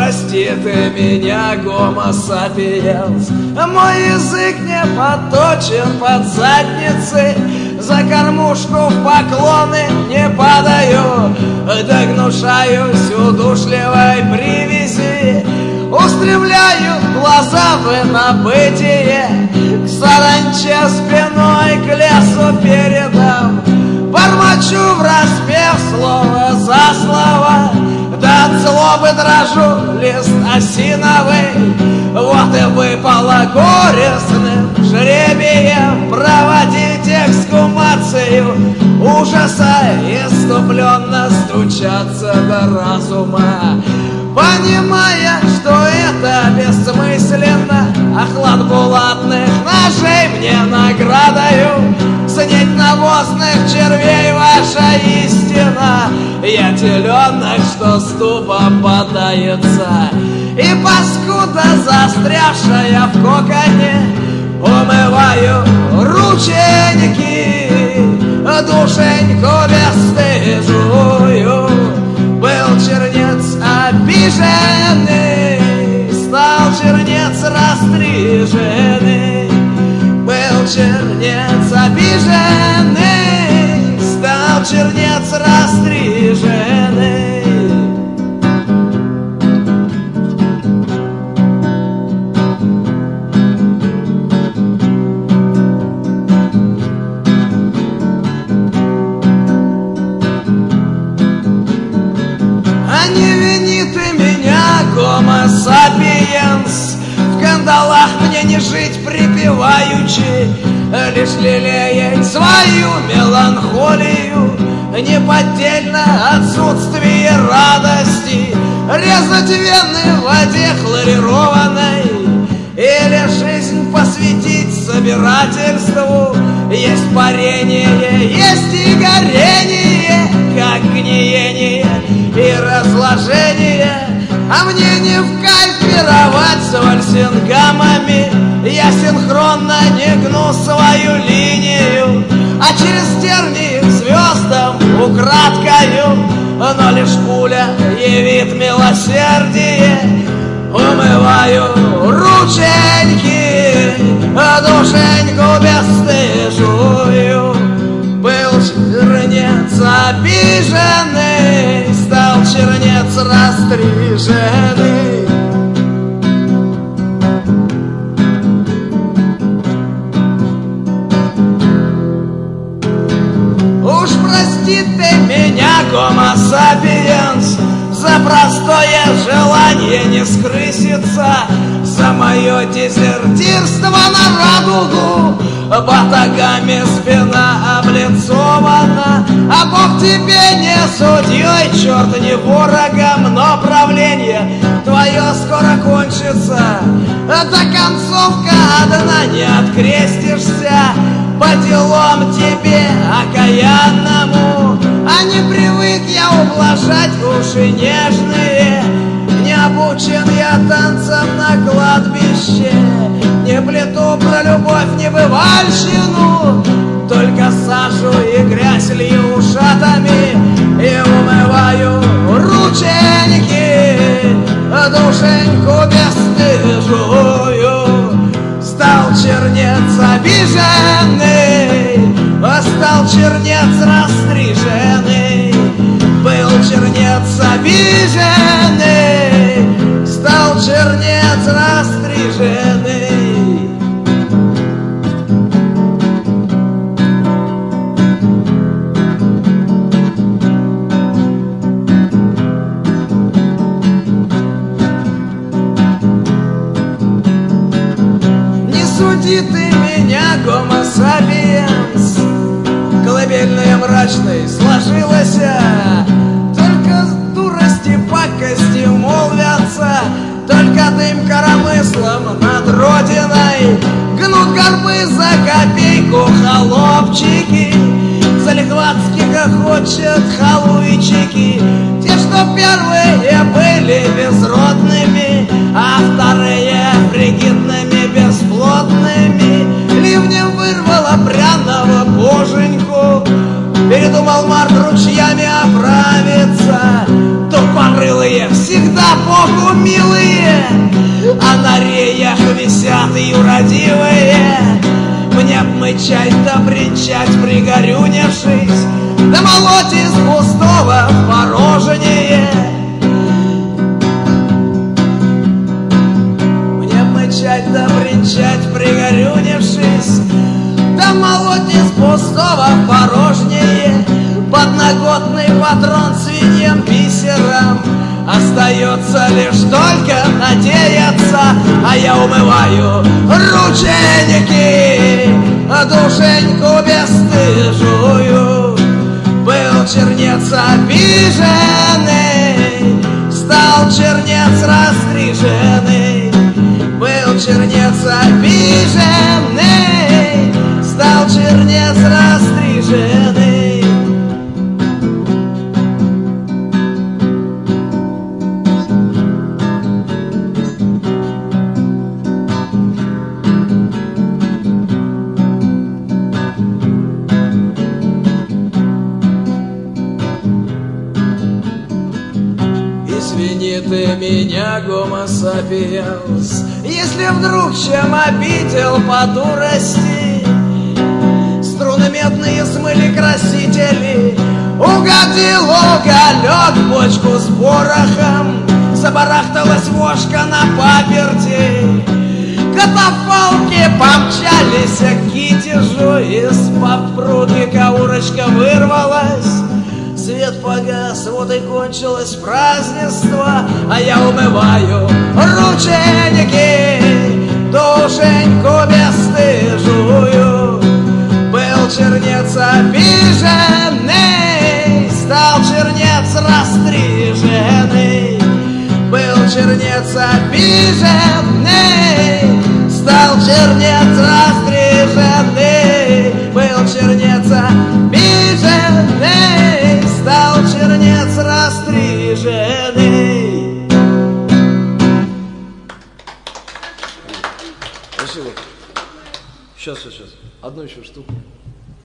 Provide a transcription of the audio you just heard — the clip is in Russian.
прости ты меня, гомо сапиенс. Мой язык не подточен под задницей, за кормушку в поклоны не падаю, да гнушаюсь удушливой привязи. Устремляю глаза в инобытие, к саранче спиной, к лесу передам. Бормочу враспев слово за слово, да от злобы дрожу лист осиновый. Вот и выпало горестным жребием проводить эксгумацию ужаса, иступленно стучаться до разума, понимая, что это бессмысленно. Охлад булатных ножей мне наградою, снять навозных червей ваша истина. Я теленок, что с дубом бодается, и паскуда, застрявшая в коконе, умываю рученьки, душеньку бесстыжую. Был чернец обиженный, стал чернец растриженный. Был чернец обиженный, стал чернец растриженный. Гомо сапиенс, в кандалах мне не жить припеваючи, лишь лелеять свою меланхолию, неподдельно отсутствие радости, резать вены в воде хлорированной, или жизнь посвятить собирательству. Есть парение, есть и горение, как гниение и разложение. А мне не в кайф пировать с вальсингамами, я синхронно не гну свою линию, а через тернии к звездам украдкою, но лишь пуля явит милосердие. Умываю рученьки, душеньку бесстыжую. Был чернец обиженный, стал чернец растриженный. Уж прости ты меня, гомо сапиенс, за простое желание не скрыситься, за мое дезертирство на радугу. Батагами спина облицована, а Бог тебе не судьей, черт не ворогом, но правление твое скоро кончится. До концовка одна не открестишься, по делам тебе окаянному. А не привык я ублажать уши нежные, не обучен я танцам на кладбище, не плету про любовь небывальщину, только сажу и грязь лью ушатами и умываю рученьки, душеньку бесстыжую. Стал чернец обиженный, стал чернец растриженный. Был чернец обиженный, стал чернец растриженный. Не суди ты меня, гомо сапиенс, колыбельная мрачной сложилась, только с дурости пакости молвятся, только дым коромыслом над родиной гнут горбы за копейку холопчики, залихватски хохочет халуйчики, те, что первые были безродными, а вторые фригидными бесплотными. Ливнем вырвало пряного боженьку, передумал март ручьями оправиться. Тупорылые всегда Богу милы, а на реях висят юродивые. Мне б мычать да бренчать, пригорюнившись, да молоть из пустого в порожнее. Мне б мычать да бренчать, пригорюнившись, да молоть из пустого в порожнее. Подноготный патрон свиньям бисером, остается лишь только надеяться. А я умываю рученьки, душеньку бесстыжую. Был чернец обиженный, стал чернец растриженный. Был чернец обиженный, стал чернец растриженный. Извини ты меня, гомо сапиенс, если вдруг чем обидел по дурости. Струны медные смыли красители, угодил уголек в бочку с порохом, забарахталась вошка на паперти. Катафалки помчались к китежу, из-под прудника урочка вырвалась. Свет погас, вот и кончилось празднество, а я умываю рученьки, душеньку бесстыжую. Был чернец обиженный, стал чернец растриженный. Был чернец обиженный, стал чернец растриженный. Был чернец обиженный, стал чернец растриженный. Спасибо. Сейчас. Одну еще штуку.